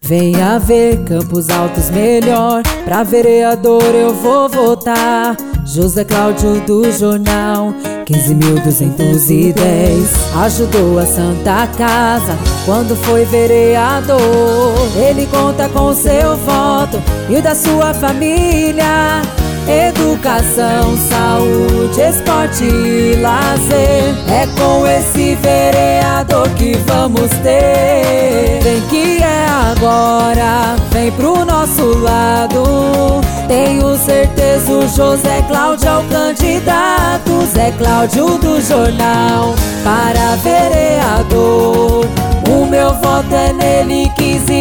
Venha ver Campos Altos melhor, pra vereador eu vou votar. José Cláudio do Jornal 15.210. Ajudou a Santa Casa quando foi vereador. Ele conta com seu voto e o da sua família. Educação, saúde, esporte e lazer. É com esse vereador que vamos ter. Vem que é agora, vem pro nosso lado. Tenho certeza o José Cláudio é o candidato. Zé Cláudio do Jornal para vereador. O meu voto é nele,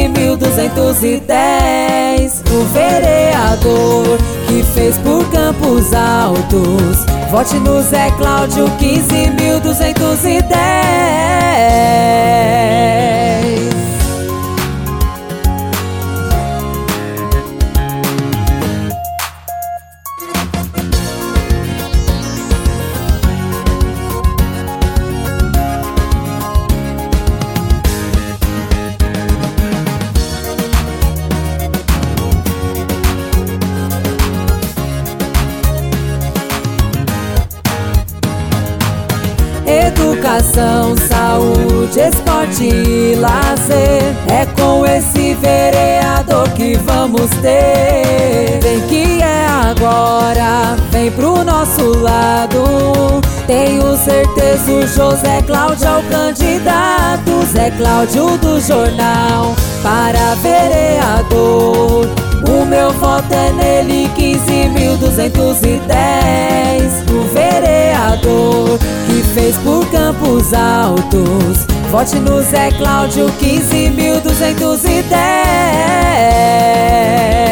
15.210. O vereador que fez por Campos Altos. Vote no Zé Cláudio, 15.210. Educação, saúde, esporte e lazer. É com esse vereador que vamos ter. Vem que é agora, vem pro nosso lado. Tenho certeza o José Cláudio é o candidato. Zé Cláudio do Jornal para vereador. O meu voto é nele, 15.210. O vereador que fez por Campos Altos. Vote no Zé Cláudio, 15.210.